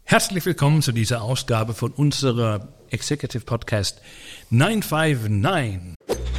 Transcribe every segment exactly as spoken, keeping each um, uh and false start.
Herzlich willkommen zu dieser Ausgabe von unserer Executive Podcast neun fünf neun.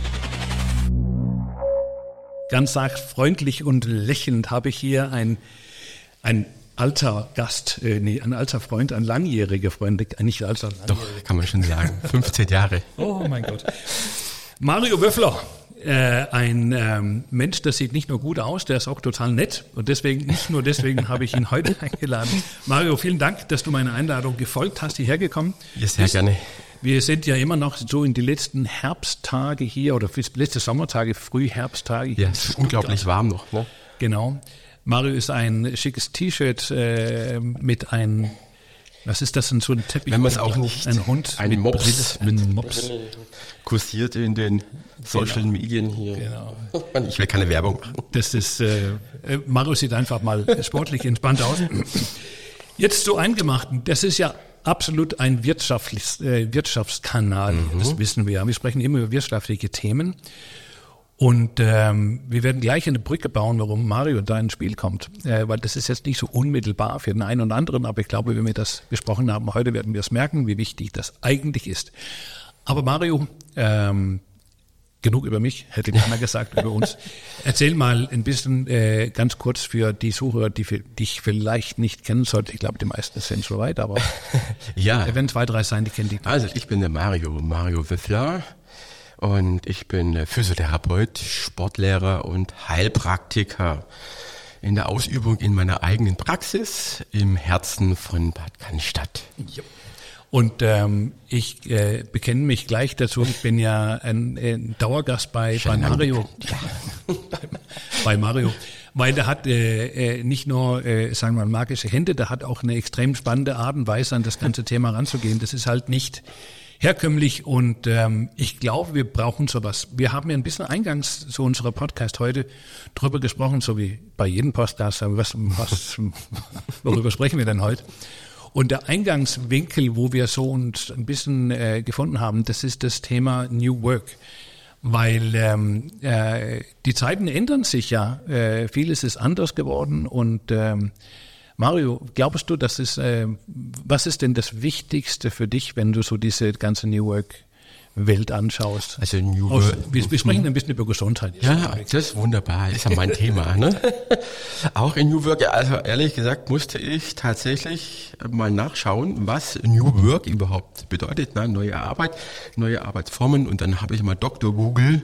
Ganz sacht freundlich und lächelnd habe ich hier ein, ein alter Gast, äh, nee, ein alter Freund, ein langjähriger Freund, nicht alter, langjähriger. Doch, kann man schon sagen, fünfzehn Jahre. Oh mein Gott. Mario Wöffler. Äh, ein ähm, Mensch, der sieht nicht nur gut aus, der ist auch total nett und deswegen, nicht nur deswegen habe ich ihn heute eingeladen. Mario, vielen Dank, dass du meiner Einladung gefolgt hast, hierher gekommen. Ja, sehr wir, gerne. Wir sind ja immer noch so in die letzten Herbsttage hier oder letzte Sommertage, Frühherbsttage. Ja, es ist unglaublich warm noch. Ne? Genau. Mario ist ein schickes T-Shirt äh, mit einem, was ist das denn, so ein Teppich? Wenn man es auch nicht, ein Hund ein mit Mops, Brill, mit Mops. Kursiert in den Social Genau. Medien hier. Genau. Ich will keine Werbung machen. Das ist, äh, Mario sieht einfach mal sportlich entspannt aus. Jetzt so Eingemachten, das ist ja absolut ein wirtschaftliches, äh, Wirtschaftskanal, mhm. Das wissen wir ja. Wir sprechen immer über wirtschaftliche Themen. Und ähm, wir werden gleich eine Brücke bauen, warum Mario da ins Spiel kommt. Äh, weil das ist jetzt nicht so unmittelbar für den einen und anderen, aber ich glaube, wenn wir das besprochen haben, heute werden wir es merken, wie wichtig das eigentlich ist. Aber Mario, ähm, genug über mich, hätte keiner gesagt, über uns. Erzähl mal ein bisschen äh, ganz kurz für die Zuhörer, die für dich vielleicht nicht kennen sollten. Ich glaube, die meisten sind schon weit, aber ja. Da werden zwei, drei sein, die kennen dich. Also ich bin der Mario, Mario Wöffler. Und ich bin Physiotherapeut, Sportlehrer und Heilpraktiker in der Ausübung in meiner eigenen Praxis im Herzen von Bad Cannstatt. Ja. Und ähm, ich äh, bekenne mich gleich dazu, ich bin ja ein, ein Dauergast bei, bei Mario. Ja. bei Mario. Weil der hat äh, nicht nur, äh, sagen wir mal, magische Hände, der hat auch eine extrem spannende Art und Weise, an das ganze Thema ranzugehen. Das ist halt nicht herkömmlich und ähm, ich glaube, wir brauchen sowas. Wir haben ja ein bisschen eingangs zu unserer Podcast heute drüber gesprochen, so wie bei jedem Podcast, aber was, was, worüber sprechen wir denn heute? Und der Eingangswinkel, wo wir so uns ein bisschen äh, gefunden haben, das ist das Thema New Work. Weil ähm, äh, die Zeiten ändern sich ja, äh, vieles ist anders geworden und ähm, Mario, glaubst du, das ist, äh, was ist denn das Wichtigste für dich, wenn du so diese ganze New Work-Welt anschaust? Also New Work. Wir, wir sprechen ein bisschen über Gesundheit. Ja, das ist wunderbar, ist ja mein Thema. Ne? Auch in New Work, also ehrlich gesagt, musste ich tatsächlich mal nachschauen, was New Work überhaupt bedeutet. Ne? Neue Arbeit, neue Arbeitsformen. Und dann habe ich mal Doktor Google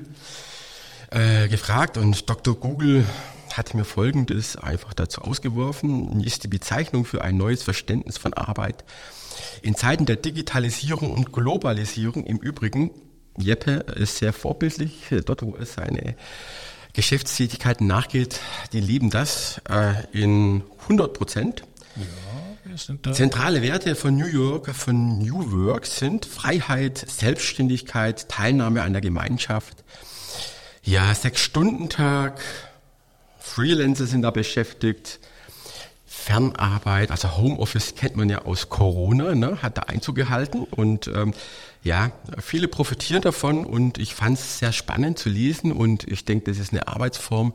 äh, gefragt und Doktor Google hat mir Folgendes einfach dazu ausgeworfen, ist die Bezeichnung für ein neues Verständnis von Arbeit. In Zeiten der Digitalisierung und Globalisierung im Übrigen, Jeppe ist sehr vorbildlich, dort wo es seine Geschäftstätigkeiten nachgeht, die lieben das äh, in hundert Prozent. Ja, wir sind da. Zentrale Werte von New York, von New Work sind Freiheit, Selbstständigkeit, Teilnahme an der Gemeinschaft, ja, Sechs-Stunden-Tag, Freelancer sind da beschäftigt, Fernarbeit, also Homeoffice kennt man ja aus Corona, ne, hat da Einzug gehalten und ähm, ja, viele profitieren davon und ich fand es sehr spannend zu lesen und ich denke, das ist eine Arbeitsform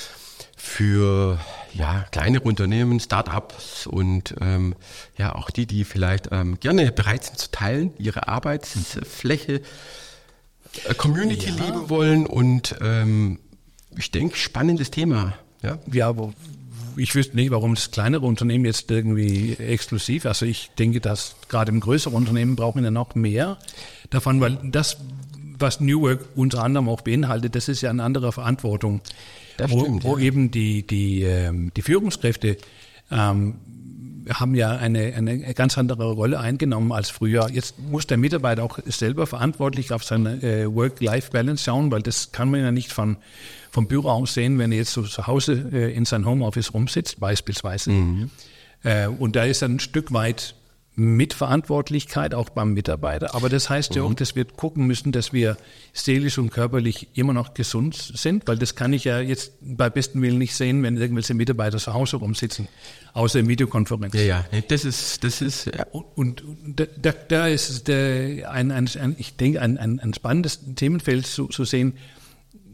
für ja kleinere Unternehmen, Start-ups und ähm, ja auch die, die vielleicht ähm, gerne bereit sind zu teilen, ihre Arbeitsfläche, äh, Community ja. lieben wollen und ähm, ich denke, spannendes Thema. Ja, ja, aber ich wüsste nicht, warum das kleinere Unternehmen jetzt irgendwie exklusiv, also ich denke, dass gerade im größeren Unternehmen brauchen wir noch mehr davon, weil das, was New Work unter anderem auch beinhaltet, das ist ja eine andere Verantwortung, das wo, stimmt, wo ja. eben die, die, ähm, die Führungskräfte ähm, haben ja eine, eine ganz andere Rolle eingenommen als früher. Jetzt muss der Mitarbeiter auch selber verantwortlich auf seine äh, Work-Life-Balance schauen, weil das kann man ja nicht von, vom Büro aus sehen, wenn er jetzt so zu Hause äh, in sein Homeoffice rumsitzt, beispielsweise. Mhm. Äh, und da ist ein Stück weit Mitverantwortlichkeit auch beim Mitarbeiter. Aber das heißt ja auch, dass wir gucken müssen, dass wir seelisch und körperlich immer noch gesund sind, weil das kann ich ja jetzt bei bestem Willen nicht sehen, wenn irgendwelche Mitarbeiter zu Hause rumsitzen, außer in Videokonferenz. Ja, ja, das ist, das ist, ja. Und, und da, da ist der, ein, ein, ein, ich denke, ein, ein, ein spannendes Themenfeld zu, zu sehen.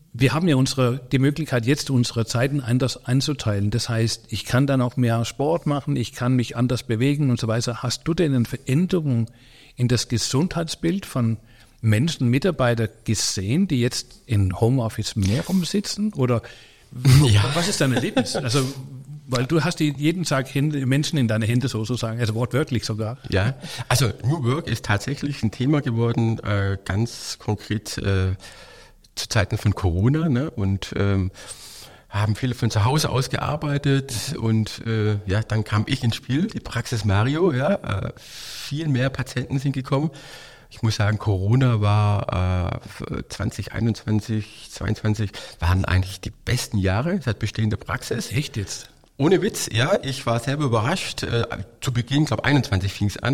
wir haben ja unsere, die Möglichkeit, jetzt unsere Zeiten anders einzuteilen. Das heißt, ich kann dann auch mehr Sport machen, ich kann mich anders bewegen und so weiter. Hast du denn eine Veränderung in das Gesundheitsbild von Menschen, Mitarbeiter gesehen, die jetzt in Homeoffice mehr rumsitzen? Oder ja. Was ist dein Erlebnis? Also, weil du hast die jeden Tag Hände, Menschen in deine Hände sozusagen, also wortwörtlich sogar. Ja, also New Work ist tatsächlich ein Thema geworden, äh, ganz konkret äh, zu Zeiten von Corona, ne? Und ähm, haben viele von zu Hause aus gearbeitet und äh, ja, dann kam ich ins Spiel, die Praxis Mario, ja, äh, viel mehr Patienten sind gekommen. Ich muss sagen, Corona war äh, zwanzig einundzwanzig, zweiundzwanzig waren eigentlich die besten Jahre seit Bestehen der Praxis. Echt jetzt? Ohne Witz, ja, ich war selber überrascht. Äh, zu Beginn, glaube einundzwanzig fing es an.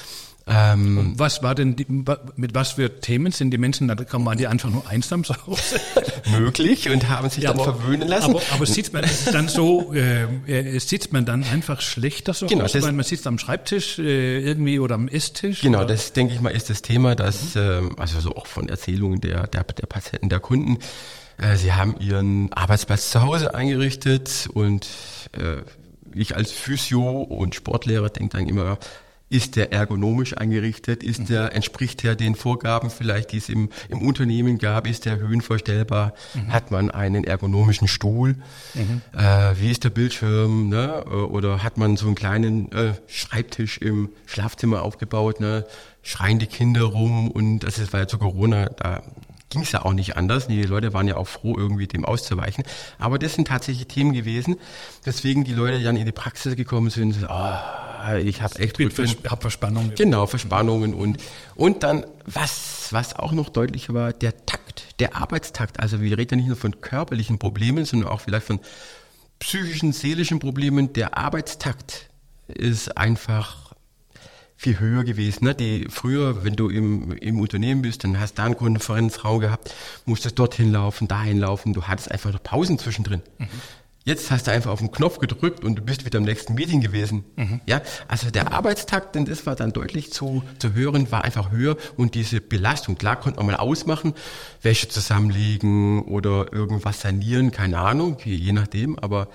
Ähm, was war denn, die, mit was für Themen sind die Menschen, da waren die einfach nur einsam zu Hause? Möglich und haben sich ja, dann aber, verwöhnen lassen. Aber, aber sitzt man dann so, äh, sitzt man dann einfach schlechter so genau, aus, weil man sitzt am Schreibtisch äh, irgendwie oder am Esstisch? Genau, oder? Das denke ich mal ist das Thema, dass, mhm. äh, also so auch von Erzählungen der, der, der Patienten, der Kunden, äh, sie haben ihren Arbeitsplatz zu Hause eingerichtet und äh, ich als Physio und Sportlehrer denke dann immer, ist der ergonomisch eingerichtet? Ist der, entspricht der den Vorgaben vielleicht, die es im, im Unternehmen gab? Ist der höhenverstellbar? Mhm. Hat man einen ergonomischen Stuhl? Mhm. Äh, wie ist der Bildschirm? Ne? Oder hat man so einen kleinen äh, Schreibtisch im Schlafzimmer aufgebaut? Ne? Schreien die Kinder rum? Und das war ja zu Corona, da ging es ja auch nicht anders. Die Leute waren ja auch froh, irgendwie dem auszuweichen. Aber das sind tatsächlich Themen gewesen, weswegen die Leute dann in die Praxis gekommen sind. Oh, ich habe echt ich vers- hab Verspannungen. Genau, Verspannungen und und dann was was auch noch deutlicher war, der Takt, der Arbeitstakt. Also wir reden ja nicht nur von körperlichen Problemen, sondern auch vielleicht von psychischen, seelischen Problemen. Der Arbeitstakt ist einfach viel höher gewesen. Ne? Die früher, wenn du im im Unternehmen bist, dann hast du da einen Konferenzraum gehabt, musstest dorthin laufen, dahin laufen. Du hattest einfach noch Pausen zwischendrin. Mhm. Jetzt hast du einfach auf den Knopf gedrückt und du bist wieder im nächsten Meeting gewesen. Mhm. Ja, also der Arbeitstakt, denn das war dann deutlich zu, zu hören, war einfach höher und diese Belastung, klar konnte man mal ausmachen, Wäsche zusammenlegen oder irgendwas sanieren, keine Ahnung, je nachdem, aber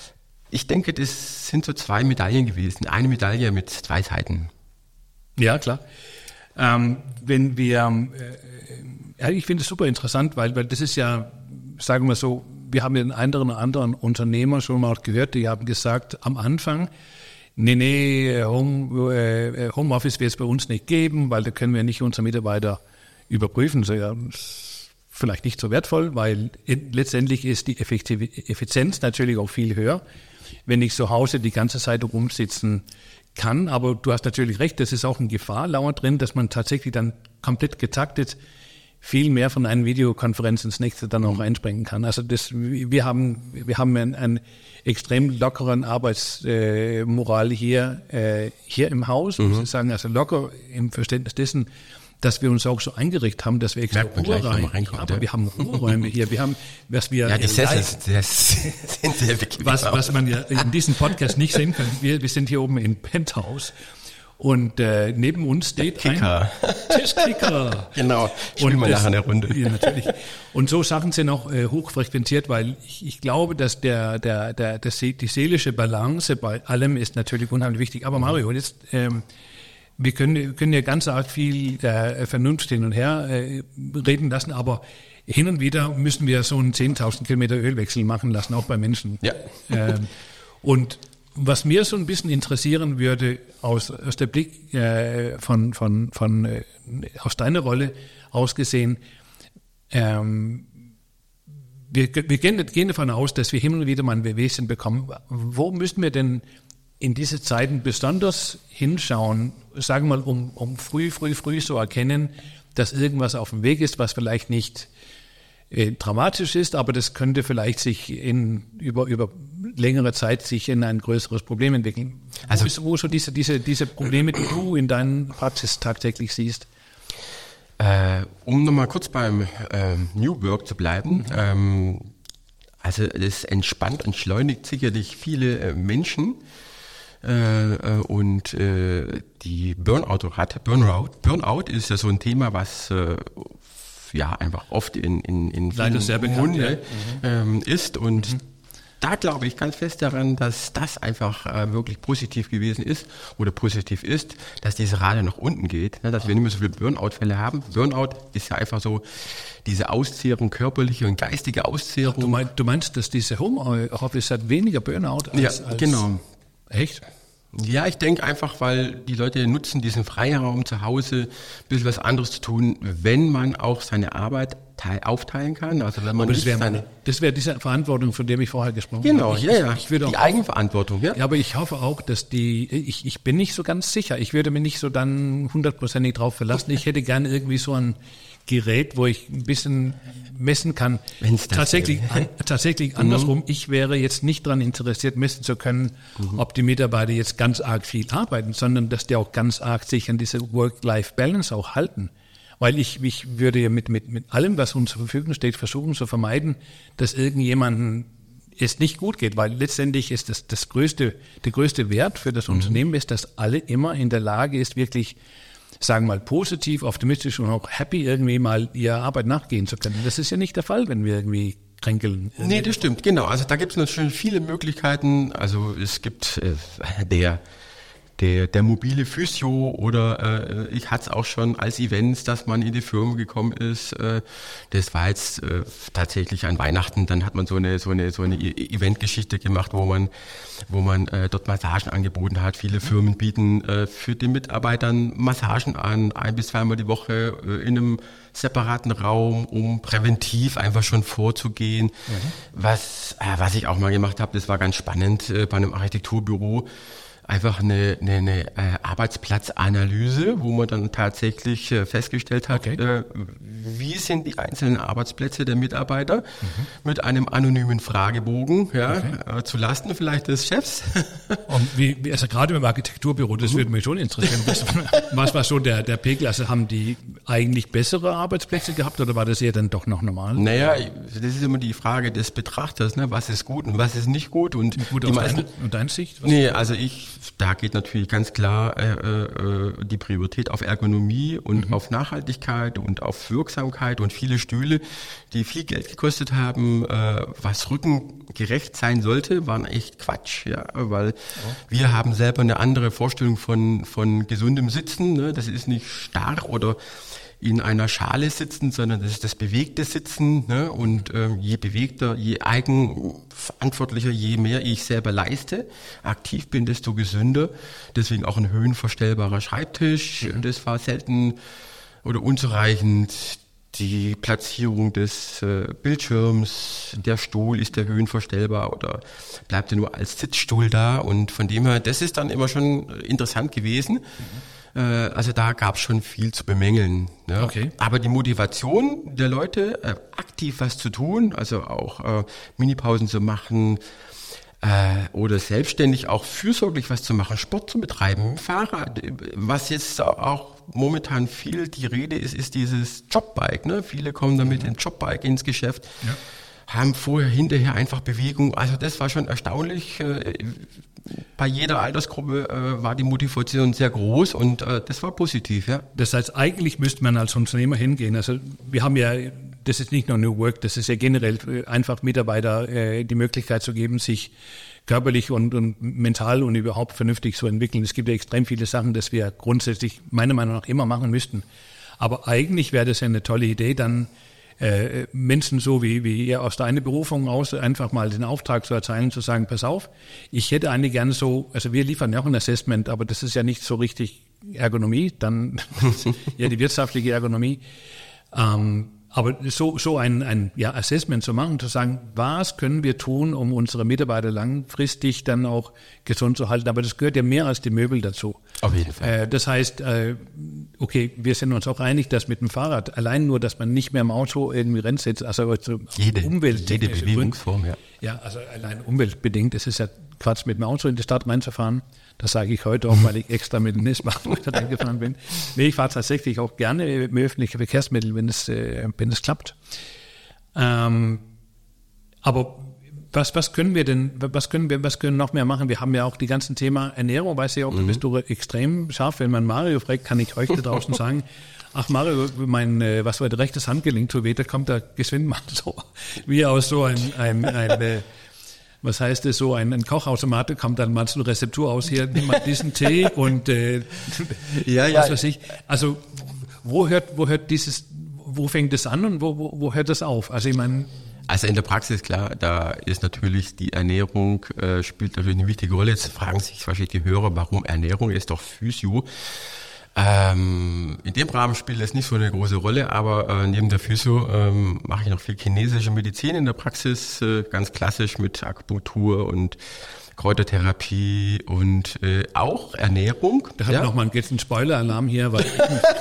ich denke, das sind so zwei Medaillen gewesen, eine Medaille mit zwei Seiten. Ja, klar. Ähm, wenn wir, äh, ja, ich finde es super interessant, weil, weil das ist ja, sagen wir so, wir haben ja einen anderen, anderen Unternehmer schon mal gehört, die haben gesagt, am Anfang, nee, nee, Home, äh, Homeoffice wird es bei uns nicht geben, weil da können wir nicht unsere Mitarbeiter überprüfen. So, ja, vielleicht nicht so wertvoll, weil letztendlich ist die Effizienz natürlich auch viel höher, wenn ich zu Hause die ganze Zeit rumsitzen kann. Aber du hast natürlich recht, das ist auch eine Gefahr lauert drin, dass man tatsächlich dann komplett getaktet viel mehr von einer Videokonferenz ins nächste dann auch einspringen kann. Also das, wir haben, wir haben einen, einen extrem lockeren Arbeitsmoral hier, äh, hier im Haus, mhm. muss ich sagen, also locker im Verständnis dessen, dass wir uns auch so eingerichtet haben, dass wir extra Ruheräume haben. Aber ja. wir haben Ruheräume hier. Wir haben, was wir ja, die Sessel sind sehr bequem. Was, was man ja in diesem Podcast nicht sehen kann. Wir, wir sind hier oben im Penthouse. Und äh, neben uns steht Kicker. ein Tischkicker. Genau, spielen wir nachher eine Runde. Ja, natürlich. Und so Sachen sind auch äh, hochfrequentiert, weil ich, ich glaube, dass der, der, der, der, die seelische Balance bei allem ist natürlich unheimlich wichtig. Aber Mario, jetzt, ähm, wir können, können ja ganz arg viel äh, Vernunft hin und her äh, reden lassen, aber hin und wieder müssen wir so einen zehntausend Kilometer Ölwechsel machen lassen, auch bei Menschen. Ja. Ähm, und was mir so ein bisschen interessieren würde, aus, aus der Blick äh, von, von, von äh, aus deiner Rolle ausgesehen, ähm, wir, wir gehen, gehen davon aus, dass wir hin und wieder mal ein Wehwehchen bekommen. Wo müssen wir denn in diese Zeiten besonders hinschauen, sagen wir mal, um, um früh, früh, früh zu erkennen, dass irgendwas auf dem Weg ist, was vielleicht nicht äh, dramatisch ist, aber das könnte vielleicht sich in, über, über längere Zeit sich in ein größeres Problem entwickeln. Also, wo ist, wo so diese, diese, diese Probleme, die du in deinen Praxis tagtäglich siehst? Äh, um nochmal kurz beim äh, New Work zu bleiben, mhm. ähm, also es entspannt und entschleunigt sicherlich viele äh, Menschen äh, äh, und äh, die Burnout-Rate, Burnout, Burnout ist ja so ein Thema, was äh, ja einfach oft in, in, in Leider sehr bekannt, Munde ja. ähm, ist. Und Mhm. da glaube ich ganz fest daran, dass das einfach äh, wirklich positiv gewesen ist oder positiv ist, dass diese Rate nach unten geht, ne, dass wir nicht mehr so viele Burnout-Fälle haben. Burnout ist ja einfach so diese Auszehrung, körperliche und geistige Auszehrung. Du, mein, du meinst, dass diese Homeoffice hat weniger Burnout als... Ja, als genau. Echt? Ja, ich denke einfach, weil die Leute nutzen diesen Freiraum zu Hause, ein bisschen was anderes zu tun, wenn man auch seine Arbeit teil, aufteilen kann. Also wenn man Aber das nicht wäre seine das wäre diese Verantwortung, von der ich vorher gesprochen Genau, habe. Ich, ja, ja. Ich würde die auch, Eigenverantwortung, ja. ja, aber ich hoffe auch, dass die, ich, ich bin nicht so ganz sicher. Ich würde mich nicht so dann hundertprozentig drauf verlassen. Ich hätte gerne irgendwie so ein Gerät, wo ich ein bisschen messen kann. Wenn's das tatsächlich, an, tatsächlich andersrum. Ich wäre jetzt nicht daran interessiert, messen zu können, mhm. ob die Mitarbeiter jetzt ganz arg viel arbeiten, sondern dass die auch ganz arg sich an diese Work-Life-Balance auch halten. Weil ich, ich würde ja mit, mit, mit allem, was uns zur Verfügung steht, versuchen zu vermeiden, dass irgendjemanden es nicht gut geht, weil letztendlich ist das, das größte, der größte Wert für das mhm. Unternehmen ist, dass alle immer in der Lage ist, wirklich, sagen wir mal, positiv, optimistisch und auch happy irgendwie mal ihrer Arbeit nachgehen zu können. Das ist ja nicht der Fall, wenn wir irgendwie kränkeln. Nee, das stimmt, genau. Also da gibt es natürlich viele Möglichkeiten. Also es gibt äh, der Der, der mobile Physio oder äh, ich hatte es auch schon als Events, dass man in die Firma gekommen ist. Äh, das war jetzt äh, tatsächlich an Weihnachten. Dann hat man so eine so eine so eine Eventgeschichte gemacht, wo man wo man äh, dort Massagen angeboten hat. Viele Firmen bieten äh, für die Mitarbeitern Massagen an, ein bis zweimal die Woche äh, in einem separaten Raum, um präventiv einfach schon vorzugehen. Mhm. Was äh, was ich auch mal gemacht habe, das war ganz spannend äh, bei einem Architekturbüro. Einfach eine, eine, eine äh, Arbeitsplatzanalyse, wo man dann tatsächlich äh, festgestellt hat, okay. äh, wie sind die einzelnen Arbeitsplätze der Mitarbeiter mhm. mit einem anonymen Fragebogen, ja, okay. äh, zu Lasten vielleicht des Chefs. Und wie, also gerade im Architekturbüro, das mhm. würde mich schon interessieren. Was, was war so der, der Pegel? Also haben die eigentlich bessere Arbeitsplätze gehabt oder war das eher dann doch noch normal? Naja, das ist immer die Frage des Betrachters, ne? Was ist gut und was ist nicht gut. Und, gut die aus meisten, deine, und deine Sicht? Was nee, also ich Da geht natürlich ganz klar äh, äh, die Priorität auf Ergonomie und mhm. auf Nachhaltigkeit und auf Wirksamkeit und viele Stühle, die viel Geld gekostet haben, äh, was rückengerecht sein sollte, waren echt Quatsch, ja, weil oh. wir haben selber eine andere Vorstellung von von gesundem Sitzen, ne? Das ist nicht starr oder in einer Schale sitzen, sondern das ist das bewegte Sitzen, ne? Und ähm, je bewegter, je eigenverantwortlicher, je mehr ich selber leiste, aktiv bin, desto gesünder. Deswegen auch ein höhenverstellbarer Schreibtisch. Mhm. Das war selten oder unzureichend. Die Platzierung des äh, Bildschirms, der Stuhl, ist der höhenverstellbar oder bleibt er nur als Sitzstuhl da? Und von dem her, das ist dann immer schon interessant gewesen. Mhm. Also da gab es schon viel zu bemängeln. Ne? Okay. Aber die Motivation der Leute, äh, aktiv was zu tun, also auch äh, Minipausen zu machen äh, oder selbstständig auch fürsorglich was zu machen, Sport zu betreiben, Fahrrad, was jetzt auch momentan viel die Rede ist, ist dieses Jobbike. Ne? Viele kommen damit mhm. in Jobbike ins Geschäft. Ja. Haben vorher, hinterher einfach Bewegung. Also das war schon erstaunlich. Bei jeder Altersgruppe äh, war die Motivation sehr groß und äh, das war positiv, ja. Das heißt, eigentlich müsste man als Unternehmer hingehen. Also wir haben ja, das ist nicht nur New Work, das ist ja generell einfach Mitarbeiter äh, die Möglichkeit zu geben, sich körperlich und, und mental und überhaupt vernünftig zu entwickeln. Es gibt ja extrem viele Sachen, das wir grundsätzlich meiner Meinung nach immer machen müssten. Aber eigentlich wäre das ja eine tolle Idee, dann Äh, Menschen so wie, wie ihr aus deiner Berufung aus einfach mal den Auftrag zu erteilen, zu sagen, pass auf, ich hätte eigentlich gerne so, also wir liefern ja auch ein Assessment, aber das ist ja nicht so richtig Ergonomie, dann ja die wirtschaftliche Ergonomie, ähm, aber so, so ein, ein ja, Assessment zu machen, zu sagen, was können wir tun, um unsere Mitarbeiter langfristig dann auch gesund zu halten, aber das gehört ja mehr als die Möbel dazu. Auf jeden Fall. Äh, das heißt, äh, okay, wir sind uns auch einig, dass mit dem Fahrrad, allein nur, dass man nicht mehr im Auto irgendwie rennt, also also jede, jede Bewegungsform, ja. Ja, also allein umweltbedingt, es ist ja Quatsch, mit dem Auto in die Stadt reinzufahren. Das sage ich heute auch, weil ich extra mit dem Nisbach gefahren bin. Nee, ich fahre tatsächlich auch gerne mit öffentlichen Verkehrsmitteln, wenn es, äh, wenn es klappt. Ähm, aber was, was können wir denn, was können wir, was können noch mehr machen? Wir haben ja auch die ganzen Thema Ernährung, weiß ich auch, mhm. du bist du extrem scharf. Wenn man Mario fragt, kann ich euch da draußen sagen, Ach Mario, mein, äh, was war der rechtes Handgelenk tut weh, da kommt der geschwind mal so, wie aus so ein, ein, ein äh, was heißt es, so ein, ein Kochautomat, kommt dann mal so eine Rezeptur aus, hier, nimm mal diesen Tee und äh, ja, was ja. weiß ich. Also, wo hört, wo hört dieses, wo fängt es an und wo, wo, wo hört es auf? Also, ich meine, Also in der Praxis, klar, da ist natürlich die Ernährung, äh, spielt natürlich eine wichtige Rolle. Jetzt fragen sich wahrscheinlich die Hörer, warum Ernährung, ist doch Physio. Ähm, in dem Rahmen spielt das nicht so eine große Rolle, aber äh, neben der Physio ähm, mache ich noch viel chinesische Medizin in der Praxis, äh, ganz klassisch mit Akupunktur und Kräutertherapie und äh, auch Ernährung. Da hat ja. noch mal jetzt einen Spoiler-Alarm hier, weil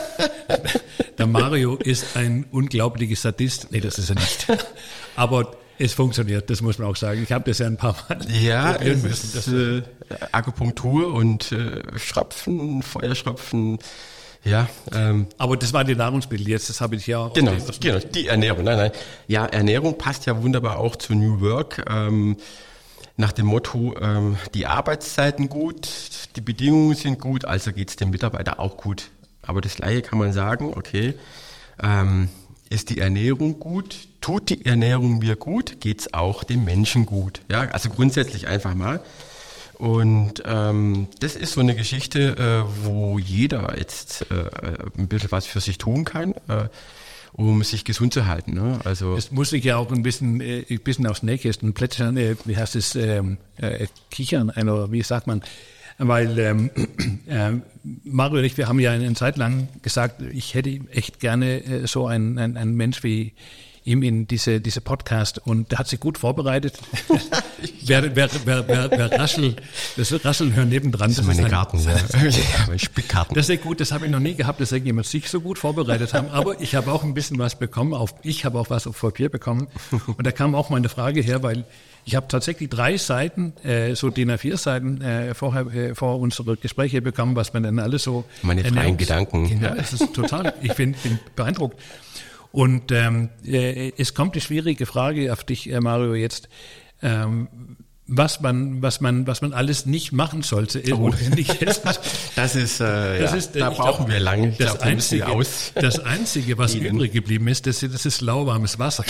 der Mario ist ein unglaublicher Sadist. Nee, das ist er nicht. Aber es funktioniert, das muss man auch sagen. Ich habe das ja ein paar Mal ja, probieren müssen. Das, äh, Akupunktur und äh, Schröpfen, Feuerschröpfen, ja. Ähm, Aber das war die Nahrungsmittel jetzt, das habe ich ja auch. Genau, genau, die Ernährung. Nein, nein. Ja, Ernährung passt ja wunderbar auch zu New Work. Ähm, nach dem Motto, ähm, die Arbeitszeiten gut, die Bedingungen sind gut, also geht's dem Mitarbeiter auch gut. Aber das Gleiche kann man sagen, okay, ähm, ist die Ernährung gut? Tut die Ernährung mir gut? Geht's auch dem Menschen gut? Ja, also grundsätzlich einfach mal. Und ähm, das ist so eine Geschichte, äh, wo jeder jetzt äh, ein bisschen was für sich tun kann, äh, um sich gesund zu halten. Ne? Also das muss ich ja auch ein bisschen, äh, ein bisschen aufs Nähkästchen plätschern, äh, wie heißt es, ähm, äh, kichern, oder wie sagt man? Weil ähm, äh, Mario und ich, wir haben ja eine Zeit lang gesagt, ich hätte echt gerne äh, so einen ein, ein Mensch wie ihm in diese diese Podcast, und der hat sich gut vorbereitet. wer, wer, wer, wer, wer Raschel, das Rascheln hören nebendran. Das, das ist meine ein, Karten, ja. Meine Spickkarten. Das ist sehr gut, das habe ich noch nie gehabt, dass irgendjemand sich so gut vorbereitet haben. Aber ich habe auch ein bisschen was bekommen, auf, ich habe auch was auf Papier bekommen. Und da kam auch meine Frage her, weil ich habe tatsächlich drei Seiten, äh, so D I N A vier Seiten äh, vorher, äh, vor unsere Gespräche bekommen, was man denn alles so... Meine freien Gedanken. Ja, das ist total, ich bin, bin beeindruckt. Und ähm, äh, es kommt die schwierige Frage auf dich, äh, Mario, jetzt, ähm, was man, was man, was man alles nicht machen sollte. Äh, oh. nicht essen. Das ist, äh, das ja, ist, äh, da brauchen glaub, wir lange. Ich das, glaub, einzige, aus. das Einzige, was Ihnen. übrig geblieben ist, das, das ist lauwarmes Wasser.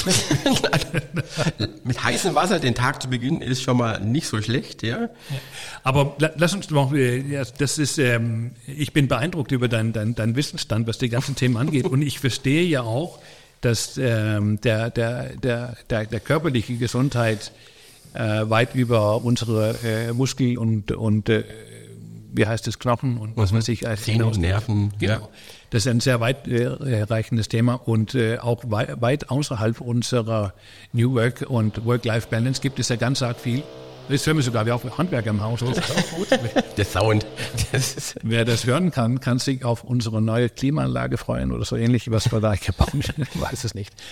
Mit heißem Wasser den Tag zu beginnen ist schon mal nicht so schlecht, ja. Aber lass uns doch, ja, das ist, ähm, ich bin beeindruckt über deinen dein, dein Wissensstand, was die ganzen Themen angeht. Und ich verstehe ja auch, dass ähm, der, der, der, der, der körperliche Gesundheit äh, weit über unsere äh, Muskel und, und äh, wie heißt es, Knochen und was weiß ich. Zähne und Nerven. Genau. Ja. Das ist ein sehr weit äh, reichendes Thema und äh, auch wei- weit außerhalb unserer New Work und Work-Life-Balance gibt es ja ganz arg viel. Jetzt hören wir sogar, wir haben Handwerker im Haus. Das ist auch gut. Der Sound. Das ist Wer das hören kann, kann sich auf unsere neue Klimaanlage freuen oder so ähnlich, was wir da gebaut haben. Ich weiß es nicht.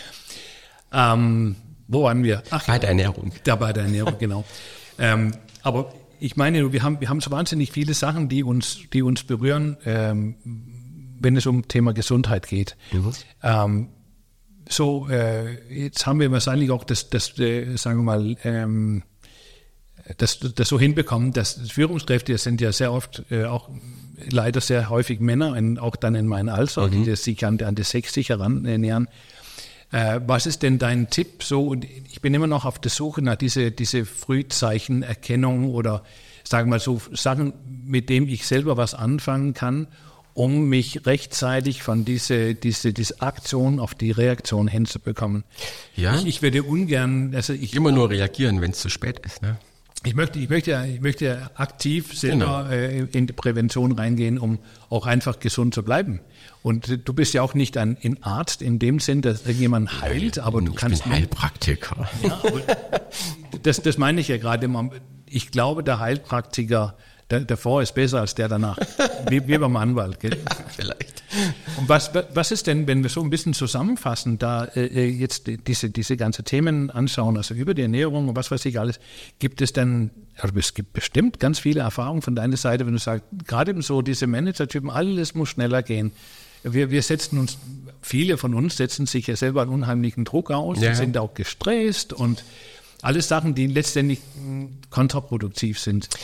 Ähm, wo waren wir? Ach, bei der Ernährung. Da bei der Ernährung, genau. Ähm, aber ich meine, wir haben, wir haben so wahnsinnig viele Sachen, die uns, die uns berühren, ähm, wenn es um Thema Gesundheit geht. Mhm. Ähm, so, äh, jetzt haben wir wahrscheinlich auch das, das äh, sagen wir mal, ähm, das, das so hinbekommen, dass Führungskräfte sind ja sehr oft äh, auch leider sehr häufig Männer, in, auch dann in meinem Alter, mhm. die sich an, an die sechzig herannähern. Äh, was ist denn dein Tipp so? Und ich bin immer noch auf der Suche nach diese, diese Frühzeichenerkennung oder sagen wir mal so Sachen, mit denen ich selber was anfangen kann, um mich rechtzeitig von diese, diese, diese Aktion auf die Reaktion hinzubekommen. Ja. Ich, ich würde ungern, also ich immer nur reagieren, wenn es zu spät ist, ne? Ich möchte, ich möchte, ich möchte aktiv selber genau. äh, in die Prävention reingehen, um auch einfach gesund zu bleiben. Und äh, du bist ja auch nicht ein, ein Arzt in dem Sinn, dass irgendjemand heilt, aber du ich kannst. Ich bin Heilpraktiker. Ja, aber das, das meine ich ja gerade immer. Ich glaube, der Heilpraktiker, der, der vor ist besser als der danach. Wie, wie beim Anwalt, gell? Vielleicht. Und was, was ist denn, wenn wir so ein bisschen zusammenfassen, da äh, jetzt diese, diese ganzen Themen anschauen, also über die Ernährung und was weiß ich alles, gibt es denn, also es gibt bestimmt ganz viele Erfahrungen von deiner Seite, wenn du sagst, gerade eben so diese Managertypen, alles muss schneller gehen. Wir, wir setzen uns, viele von uns setzen sich ja selber einen unheimlichen Druck aus, ja. sind auch gestresst und alles Sachen, die letztendlich kontraproduktiv sind.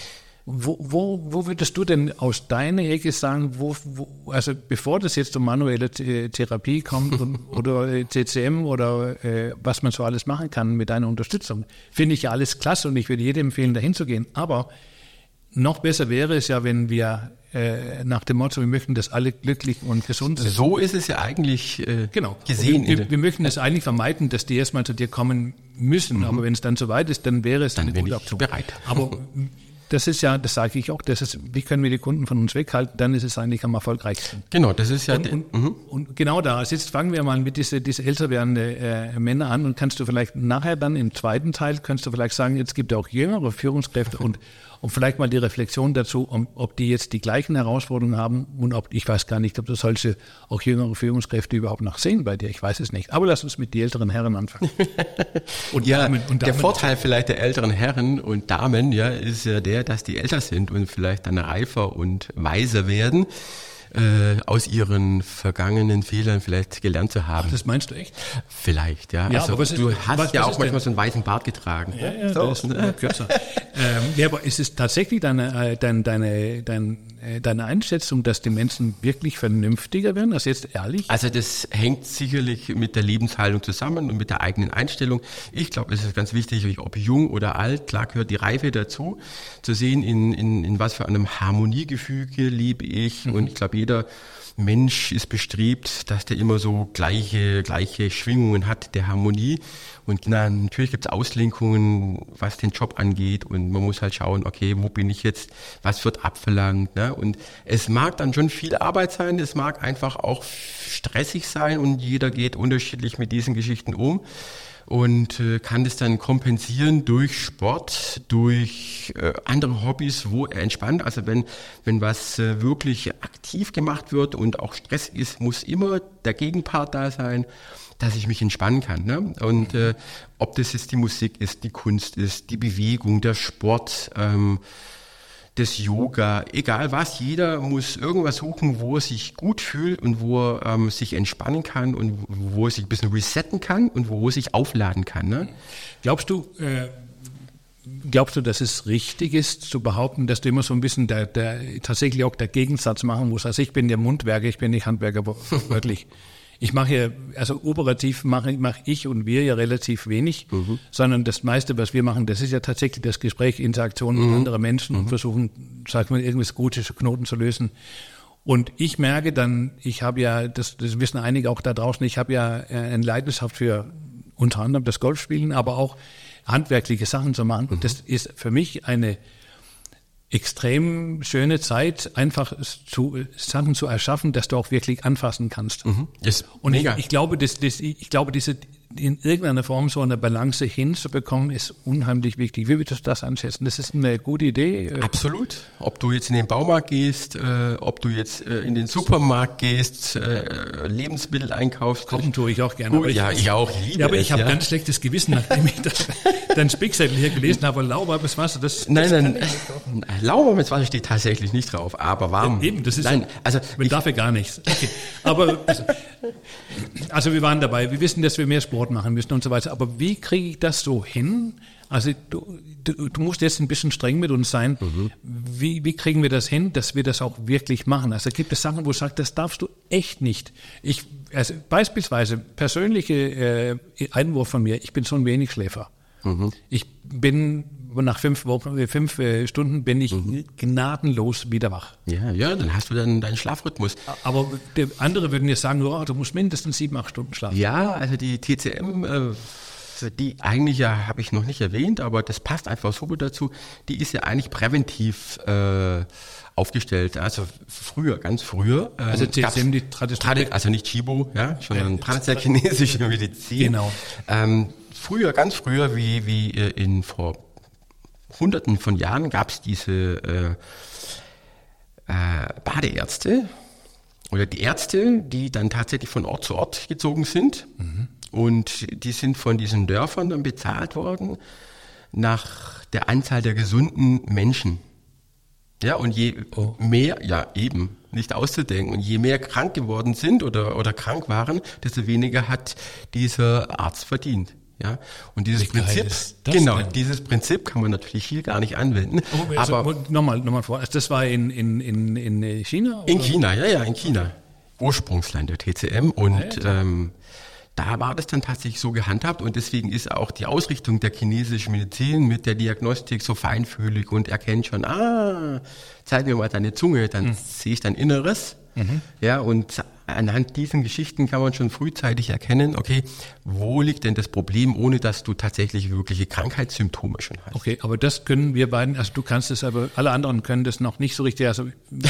Wo, wo, wo würdest du denn aus deiner Ecke sagen, wo, wo also bevor das jetzt um manuelle Therapie kommt und, oder T C M oder äh, was man so alles machen kann mit deiner Unterstützung, finde ich ja alles klasse und ich würde jedem empfehlen, dahin zu gehen. Aber noch besser wäre es ja, wenn wir äh, nach dem Motto, wir möchten, dass alle glücklich und gesund sind. So ist es ja eigentlich äh, genau. gesehen. Wir, wir, wir möchten es eigentlich vermeiden, dass die erstmal zu dir kommen müssen. Mhm. Aber wenn es dann soweit ist, dann wäre es dann eine bin gute ich Option. bereit. Aber das ist ja, das sage ich auch, das ist, wie können wir die Kunden von uns weghalten, dann ist es eigentlich am erfolgreichsten. Genau, das ist ja... Und, und, mhm. und genau da, also jetzt fangen wir mal mit diese, diese älter werdenden äh, Männer an und kannst du vielleicht nachher dann im zweiten Teil, kannst du vielleicht sagen, jetzt gibt es auch jüngere Führungskräfte und, und vielleicht mal die Reflexion dazu, um, ob die jetzt die gleichen Herausforderungen haben und ob, ich weiß gar nicht, ob du solche auch jüngere Führungskräfte überhaupt noch sehen bei dir, ich weiß es nicht. Aber lass uns mit den älteren Herren anfangen. Und ja, Damen, und der Damen, Vorteil vielleicht der älteren Herren und Damen, ja, ist ja der, dass die älter sind und vielleicht dann reifer und weiser werden, äh, aus ihren vergangenen Fehlern vielleicht gelernt zu haben. Ach, das meinst du echt? Vielleicht, ja. ja also aber was du ist, hast was, ja was auch manchmal denn? so einen weißen Bart getragen. Ja, ja, so. das ist äh, kürzer. ähm, ja, aber ist es tatsächlich deine, deine, deine, deine, deine Einschätzung, dass die Menschen wirklich vernünftiger werden? Also jetzt ehrlich? Also das hängt sicherlich mit der Lebenshaltung zusammen und mit der eigenen Einstellung. Ich glaube, es ist ganz wichtig, ob jung oder alt, klar gehört die Reife dazu, zu sehen, in, in, in was für einem Harmoniegefüge lebe ich. Mhm. Und ich glaube, jeder Mensch ist bestrebt, dass der immer so gleiche, gleiche Schwingungen hat, der Harmonie. Und na, natürlich gibt es Auslenkungen, was den Job angeht. Und man muss halt schauen, okay, wo bin ich jetzt, was wird abverlangt. Ne? Und es mag dann schon viel Arbeit sein, es mag einfach auch stressig sein und jeder geht unterschiedlich mit diesen Geschichten um. Und äh, kann das dann kompensieren durch Sport, durch äh, andere Hobbys, wo er entspannt. Also wenn wenn was äh, wirklich aktiv gemacht wird und auch Stress ist, muss immer der Gegenpart da sein, dass ich mich entspannen kann. Ne? Und äh, ob das jetzt die Musik ist, die Kunst ist, die Bewegung, der Sport, ähm, das Yoga, egal was, jeder muss irgendwas suchen, wo er sich gut fühlt und wo er ähm, sich entspannen kann und wo er sich ein bisschen resetten kann und wo er sich aufladen kann. Ne? Glaubst du, äh, glaubst du, dass es richtig ist, zu behaupten, dass du immer so ein bisschen der, der, tatsächlich auch der Gegensatz machen musst? Also ich bin der Mundwerker, ich bin nicht Handwerker, wirklich. Ich mache ja, also operativ mache, mache ich und wir ja relativ wenig, mhm. sondern das meiste, was wir machen, das ist ja tatsächlich das Gespräch, Interaktion mhm. mit anderen Menschen mhm. und versuchen, sagen wir, irgendwas Gutes, Knoten zu lösen. Und ich merke dann, ich habe ja, das, das wissen einige auch da draußen, ich habe ja eine Leidenschaft für unter anderem das Golfspielen, aber auch handwerkliche Sachen zu machen. Und das ist für mich eine extrem schöne Zeit, einfach zu, Sachen zu erschaffen, dass du auch wirklich anfassen kannst. Mhm. Ist und mega. Ich, ich glaube, das, das, ich glaube, diese in irgendeiner Form so eine Balance hinzubekommen, ist unheimlich wichtig. Wie würdest du das einschätzen? Das ist eine gute Idee. Absolut. Ob du jetzt in den Baumarkt gehst, äh, ob du jetzt äh, in den Supermarkt gehst, äh, Lebensmittel einkaufst. Kochen tue ich auch gerne. Gut, ja, ich, ich auch liebe ja, aber ich es, habe ja. ganz schlechtes Gewissen, nachdem ich das, deinen Spickzettel hier gelesen habe. Lauwarmes Wasser, das, nein, das nein, lauwarmes Wasser steht tatsächlich nicht drauf, aber warm. Ja, eben, das ist, nein, also man darf ja gar nichts. Okay. Aber also, also wir waren dabei, wir wissen, dass wir mehr Sport machen müssen und so weiter. Aber wie kriege ich das so hin? Also du, du, du musst jetzt ein bisschen streng mit uns sein. Mhm. Wie, wie kriegen wir das hin, dass wir das auch wirklich machen? Also gibt es Sachen, wo du sagst, das darfst du echt nicht. Ich, also beispielsweise persönliche äh, Einwurf von mir, ich bin so ein Wenigschläfer. Mhm. Ich bin nach fünf Wochen, fünf Stunden bin ich mhm. gnadenlos wieder wach. Ja, ja, dann hast du dann deinen Schlafrhythmus. Aber die andere würden jetzt sagen, oh, du musst mindestens sieben, acht Stunden schlafen. Ja, also die T C M, äh, die eigentlich ja, habe ich noch nicht erwähnt, aber das passt einfach so gut dazu, die ist ja eigentlich präventiv äh, aufgestellt. Also früher, ganz früher. Ähm, also T C M, die Tradition. Also nicht Chibo, ja, sondern traditionelle chinesische Medizin. Genau. Ähm, früher, ganz früher, wie, wie in vor Hunderten von Jahren gab es diese äh, äh, Badeärzte oder die Ärzte, die dann tatsächlich von Ort zu Ort gezogen sind. Mhm. Und die sind von diesen Dörfern dann bezahlt worden nach der Anzahl der gesunden Menschen. Ja, und je oh. mehr, ja eben, nicht auszudenken, und je mehr krank geworden sind oder, oder krank waren, desto weniger hat dieser Arzt verdient. Ja, und dieses Wie geil Prinzip, ist das genau, denn? dieses Prinzip kann man natürlich hier gar nicht anwenden. Oh, also, aber nochmal, nochmal vor. Also das war in, in, in, in China? Oder? in China, ja, ja, in China. Ursprungsland der T C M und Ja, ähm, da war das dann tatsächlich so gehandhabt und deswegen ist auch die Ausrichtung der chinesischen Medizin mit der Diagnostik so feinfühlig und erkennt schon, ah, zeig mir mal deine Zunge, dann mhm. sehe ich dein Inneres. Mhm. Ja, und anhand diesen Geschichten kann man schon frühzeitig erkennen, okay, wo liegt denn das Problem, ohne dass du tatsächlich wirkliche Krankheitssymptome schon hast. Okay, aber das können wir beiden, also du kannst es, aber alle anderen können das noch nicht so richtig, also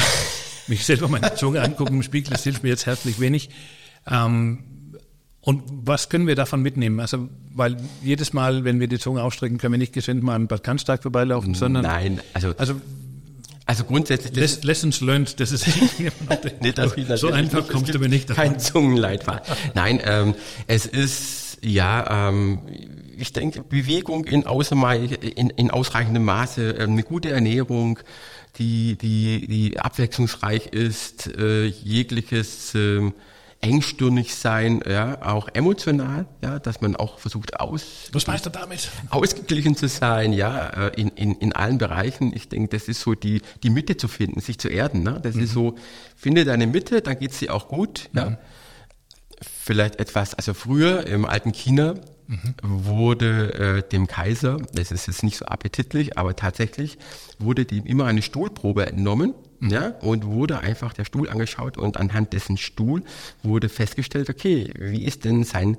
mich selber meine Zunge angucken im Spiegel, das hilft mir jetzt herzlich wenig. Ähm, und was können wir davon mitnehmen? Also, weil jedes Mal, wenn wir die Zunge ausstrecken, können wir nicht geschwind mal an Bad Cannstatt vorbeilaufen, sondern... Nein, also... also Also grundsätzlich... Les, Lessons learned, das ist nee, das so einfach kommst du mir nicht davon. Kein Zungenleitfaden. Nein, ähm, es ist, ja, ähm, ich denke, Bewegung in, Außerma- in, in ausreichendem Maße, ähm, eine gute Ernährung, die, die, die abwechslungsreich ist, äh, jegliches... Ähm, engstirnig sein, ja, auch emotional, ja, dass man auch versucht aus, was meinst du damit? ausgeglichen zu sein, ja, in, in, in allen Bereichen. Ich denke, das ist so die, die Mitte zu finden, sich zu erden, ne? Das mhm. ist so, finde deine Mitte, dann geht's dir auch gut, ja. Mhm. Vielleicht etwas, also früher im alten China mhm. wurde äh, dem Kaiser, das ist jetzt nicht so appetitlich, aber tatsächlich wurde dem immer eine Stuhlprobe entnommen. Ja, und wurde einfach der Stuhl angeschaut und anhand dessen Stuhl wurde festgestellt, okay, wie ist denn sein,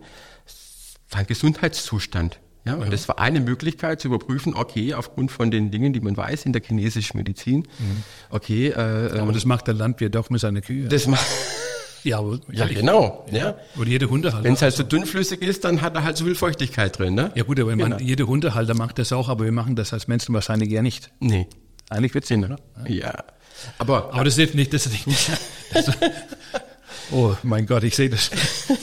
sein Gesundheitszustand? Ja, und ja. das war eine Möglichkeit zu überprüfen, okay, aufgrund von den Dingen, die man weiß in der chinesischen Medizin, mhm. okay. Äh, aber das macht der Landwirt auch mit seiner Kühe. Das macht ja, aber ja, genau. Ja. Oder jede Hundehalter. Wenn es halt so dünnflüssig ist, dann hat er halt so viel Feuchtigkeit drin, ne? Ja gut, aber genau. man, jede Hundehalter macht das auch, aber wir machen das als Menschen wahrscheinlich ja nicht. Nee. Eigentlich wird's Sinn, oder? Ja. Aber, aber das hilft nicht, das ist nicht. Das, oh mein Gott, ich sehe das.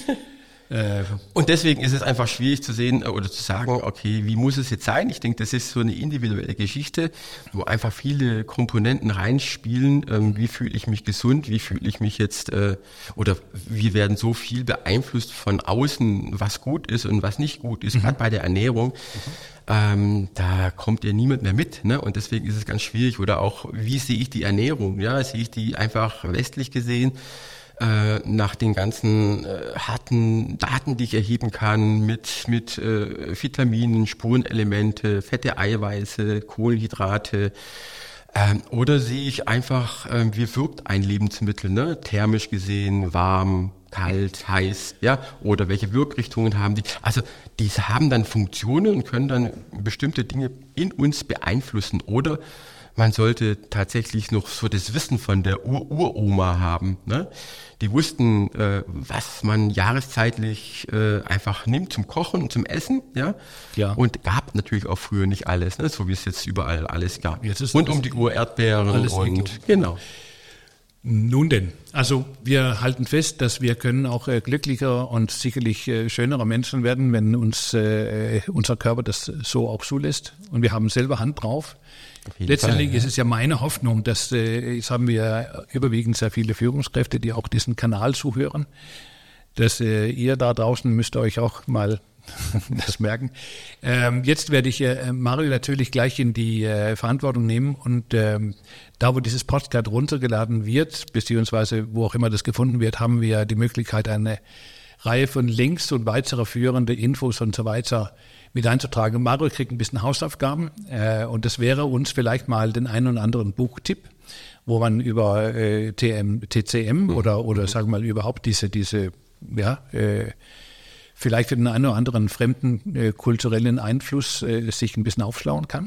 äh, und deswegen ist es einfach schwierig zu sehen oder zu sagen, okay, wie muss es jetzt sein? Ich denke, das ist so eine individuelle Geschichte, wo einfach viele Komponenten reinspielen. Ähm, wie fühle ich mich gesund? Wie fühle ich mich jetzt, äh, oder wie werden so viel beeinflusst von außen, was gut ist und was nicht gut ist, mhm. gerade bei der Ernährung. Mhm. Ähm, da kommt ja niemand mehr mit, ne? Und deswegen ist es ganz schwierig. Oder auch, wie sehe ich die Ernährung? Ja, sehe ich die einfach westlich gesehen, äh, nach den ganzen äh, harten Daten, die ich erheben kann, mit mit äh, Vitaminen, Spurenelemente, fette Eiweiße, Kohlenhydrate. Ähm, oder sehe ich einfach, äh, wie wirkt ein Lebensmittel, ne? Thermisch gesehen, warm, kalt, heiß, ja, oder welche Wirkrichtungen haben die. Also die haben dann Funktionen und können dann bestimmte Dinge in uns beeinflussen. Oder man sollte tatsächlich noch so das Wissen von der Ur-Uroma haben. Ne? Die wussten, äh, was man jahreszeitlich äh, einfach nimmt zum Kochen und zum Essen. Ja? Ja. Und gab natürlich auch früher nicht alles, ne? So wie es jetzt überall alles gab. Jetzt ist Rund um die Uhr Erdbeeren und genau. Nun denn, also wir halten fest, dass wir können auch äh, glücklicher und sicherlich äh, schönere Menschen werden, wenn uns äh, unser Körper das so auch zulässt. Und wir haben selber Hand drauf. Letztendlich Fall, ja. ist es ja meine Hoffnung, dass, äh, jetzt haben wir überwiegend sehr viele Führungskräfte, die auch diesen Kanal zuhören, dass äh, ihr da draußen müsst euch auch mal das merken. Ähm, jetzt werde ich äh, Mario natürlich gleich in die äh, Verantwortung nehmen und ähm, da, wo dieses Podcast runtergeladen wird, beziehungsweise wo auch immer das gefunden wird, haben wir die Möglichkeit, eine Reihe von Links und weitere führende Infos und so weiter mit einzutragen. Mario kriegt ein bisschen Hausaufgaben äh, und das wäre uns vielleicht mal den einen oder anderen Buchtipp, wo man über äh, T M, T C M mhm. oder oder sagen wir mal überhaupt diese diese ja äh, vielleicht für den einen oder anderen fremden äh, kulturellen Einfluss äh, sich ein bisschen aufschlauen kann.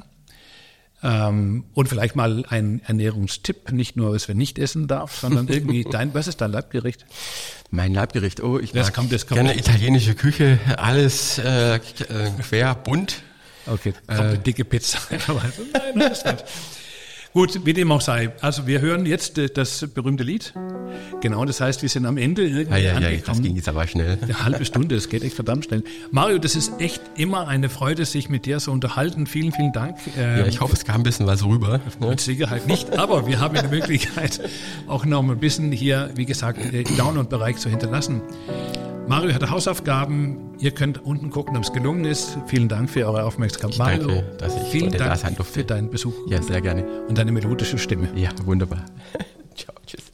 Ähm, und vielleicht mal ein Ernährungstipp, nicht nur, was wir nicht essen darf, sondern irgendwie dein, was ist dein Leibgericht? Mein Leibgericht, oh, ich das mag kommt, das kommt gerne italienische Küche, alles äh, quer, bunt. Okay, kommt eine äh, dicke Pizza. Nein, das ist gut, wie dem auch sei. Also wir hören jetzt äh, das berühmte Lied. Genau, das heißt, wir sind am Ende irgendwie ja, ja, angekommen. Ja, das ging jetzt aber schnell. Eine halbe Stunde, das geht echt verdammt schnell. Mario, das ist echt immer eine Freude, sich mit dir zu unterhalten. Vielen, vielen Dank. Ähm, ja, ich hoffe, es kam ein bisschen was rüber. Ne? Mit Sicherheit nicht, aber wir haben die Möglichkeit, auch noch ein bisschen hier, wie gesagt, im Download-Bereich zu hinterlassen. Mario hatte Hausaufgaben. Ihr könnt unten gucken, ob es gelungen ist. Vielen Dank für eure Aufmerksamkeit. Ich Mario, danke, dass ich vielen heute da Dank sein durfte. für deinen Besuch Ja, sehr gerne. und deine melodische Stimme. Ja, wunderbar. Ciao, tschüss.